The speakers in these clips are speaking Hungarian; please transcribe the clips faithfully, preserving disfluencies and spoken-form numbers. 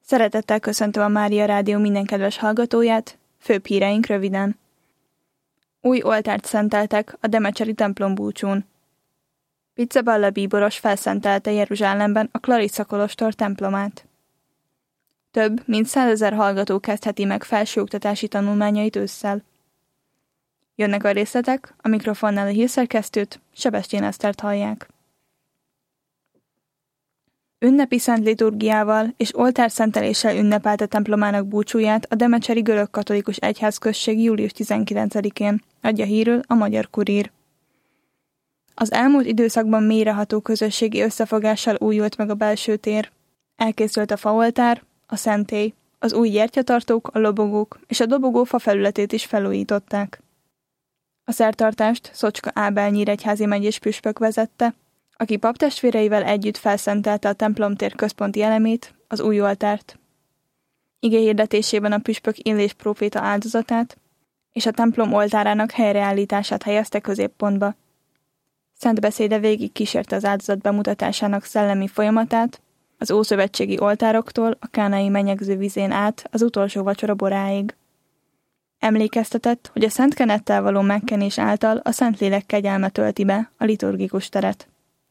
Szeretettel köszöntöm a Mária Rádió minden kedves hallgatóját, főbb híreink röviden. Új oltárt szenteltek a demecseri templom búcsún. Pizzaballa bíboros felszentelte Jeruzsálemben a Clarissa kolostor templomát. Több mint százezer hallgató kezdheti meg felsőoktatási tanulmányait ősszel. Jönnek a részletek, a mikrofonnál a hírszerkesztőt, Sebestyén Esztert hallják. Ünnepi szent liturgiával és oltárszenteléssel ünnepelte templomának búcsúját a demecseri görög-katolikus egyházközség július tizenkilencedikén, adja hírül a Magyar Kurír. Az elmúlt időszakban mélyreható közösségi összefogással újult meg a belső tér. Elkészült a faoltár, a szentély, az új gyertyatartók, a lobogók és a dobogó fa felületét is felújították. A szertartást Szocska Ábel nyíregyházi megyés püspök vezette, aki paptestvéreivel együtt felszentelte a templomtér központi elemét, az új oltárt. Ige hirdetésében a püspök Illés próféta áldozatát és a templom oltárának helyreállítását helyezte középpontba. Szent beszéde végig kísérte az áldozat bemutatásának szellemi folyamatát, az ószövetségi oltároktól a kánai menyegző vizén át az utolsó vacsora boráig. Emlékeztetett, hogy a szent kenettel való megkenés által a Szentlélek kegyelme tölti be a liturgikus teret.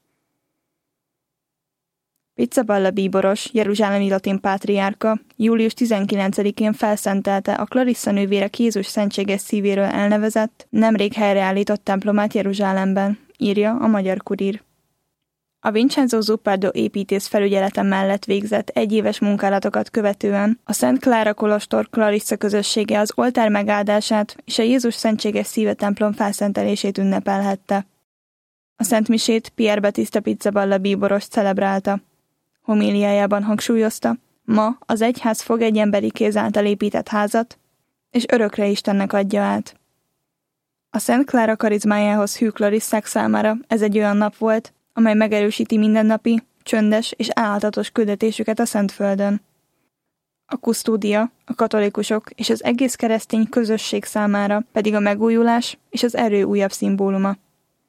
Pizzaballa bíboros, jeruzsálemi latin pátriárka július tizenkilencedikén felszentelte a Clarissa nővérek Jézus szentséges szívéről elnevezett, nemrég helyreállított templomát Jeruzsálemben, írja a Magyar Kurír. A Vincenzo Zuppardo építész felügyelete mellett végzett egyéves munkálatokat követően a Szent Klára kolostor Clarissa közössége az oltár megáldását és a Jézus szentséges szíve templom felszentelését ünnepelhette. A szentmisét Pierre Battista Pizzaballa bíboros celebrálta. Homíliájában hangsúlyozta, ma az egyház fog egy emberi kéz által épített házat, és örökre Istennek adja át. A Szent Klára karizmájához hű Clarissák számára ez egy olyan nap volt, amely megerősíti mindennapi, csöndes és álhatatos küldetésüket a Szentföldön. A kusztódia, a katolikusok és az egész keresztény közösség számára pedig a megújulás és az erő újabb szimbóluma.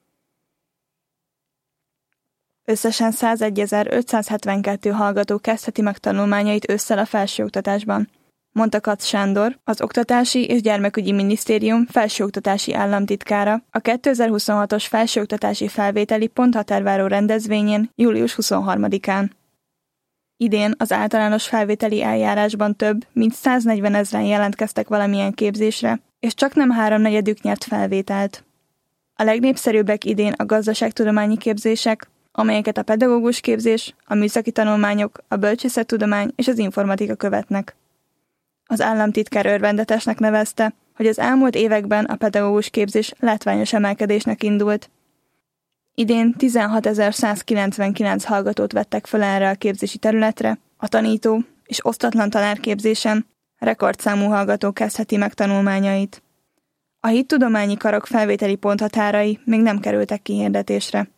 Összesen százegyezer-ötszázhetvenkettő hallgató kezdheti meg tanulmányait ősszel a felsőoktatásban, mondta Katz Sándor, az Oktatási és Gyermekügyi Minisztérium felsőoktatási államtitkára a kétezer-huszonhatos felsőoktatási felvételi ponthatárváró rendezvényén július huszonharmadikán. Idén az általános felvételi eljárásban több mint száznegyvenezren jelentkeztek valamilyen képzésre, és csaknem háromnegyedük nyert felvételt. A legnépszerűbbek idén a gazdaságtudományi képzések, amelyeket a pedagógus képzés, a műszaki tanulmányok, a bölcsészettudomány és az informatika követnek. Az államtitkár örvendetesnek nevezte, hogy az elmúlt években a pedagógus képzés látványos emelkedésnek indult. Idén tizenhatezer-százkilencvenkilenc hallgatót vettek fel erre a képzési területre, a tanító és osztatlan tanárképzésen rekordszámú hallgató kezdheti meg tanulmányait. A hittudományi karok felvételi ponthatárai még nem kerültek kihirdetésre.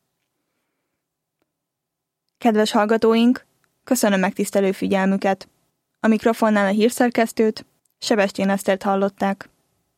Kedves hallgatóink, köszönöm megtisztelő figyelmüket! A mikrofonnál a hírszerkesztőt, Sebestyén Esztert hallották.